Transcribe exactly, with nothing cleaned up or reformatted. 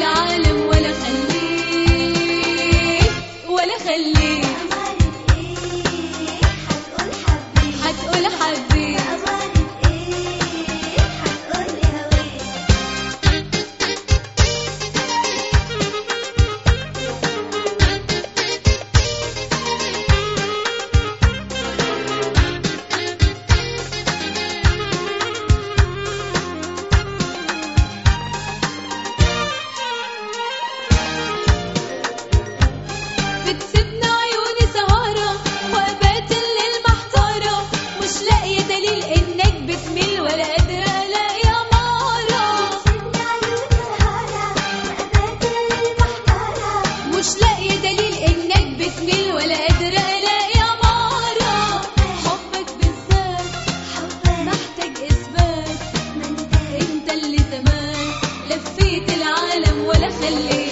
العالم ولا خليك ولا خليك. هتقول حبيت بتسيبنا عيوني سهارة وقبات الليل محتارة، مش لاقية دليل إنك بتميل ولا قادرة ألاقي أمارة. بتسيبنا عيوني سهارة وقبات الليل محتارة، مش لاقية دليل إنك بتميل ولا قادرة ألاقي أمارة. حبك بالذات محتاج إثبات، أنت اللي زمان لفيت العالم ولا خليت